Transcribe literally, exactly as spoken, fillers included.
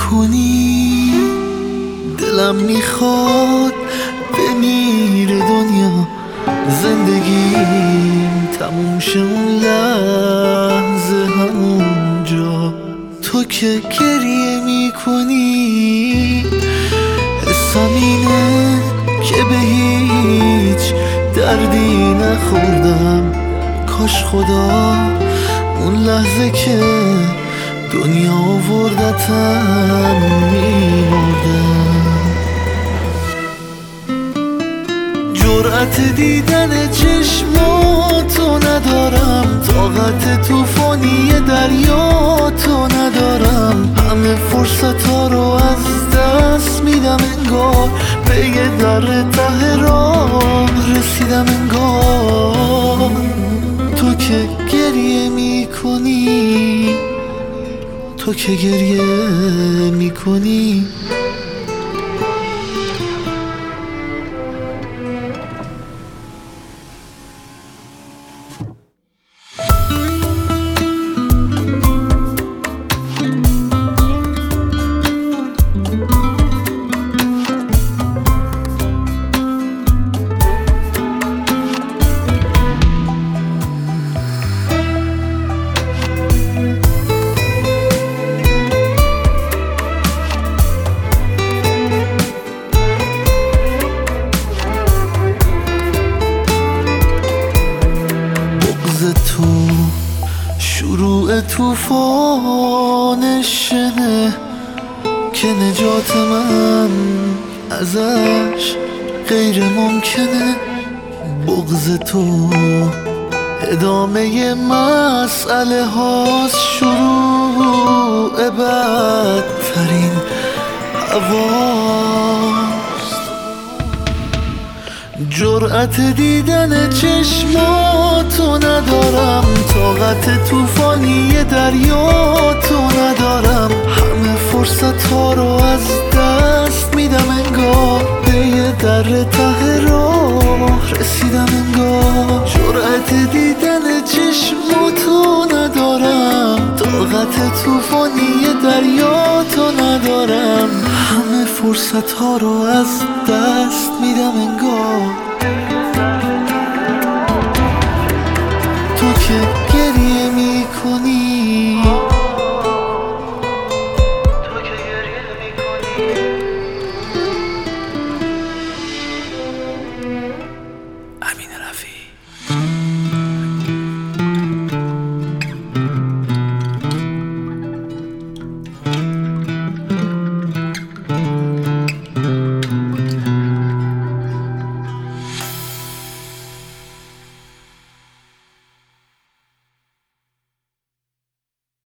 میکنی دلم میخواد بمیره دنیا، زندگیم تموم شه اون لحظه همونجا. تو که گریه میکنی حسم اینه که به هیچ دردی نخوردم. کاش خدا اون لحظه که دنیا آوردتم میمردم. جرأت دیدن چشماتو ندارم، طاقت توفانی دریاتو ندارم. همه فرصت‌ها رو از دست میدم انگار به یه در ته راه رسیدم انگار. تو که گریه میکنی، تو که گریه میکنی تو شروع توفان شنه که نجات من ازش غیر ممکنه. بغض تو ادامه مسئله هاست، شروع بدترین هواست. جرأت دیدن چشماتو ندارم، طاقت توفانی دریاتو ندارم. همه فرصت ها رو از دست میدم انگار به یه در ته راه رسیدم انگار. جرأت دیدن چشماتو ندارم، طاقت توفانی دریاتو ندارم. همه فرصت ها رو از دست میدم انگار. تو که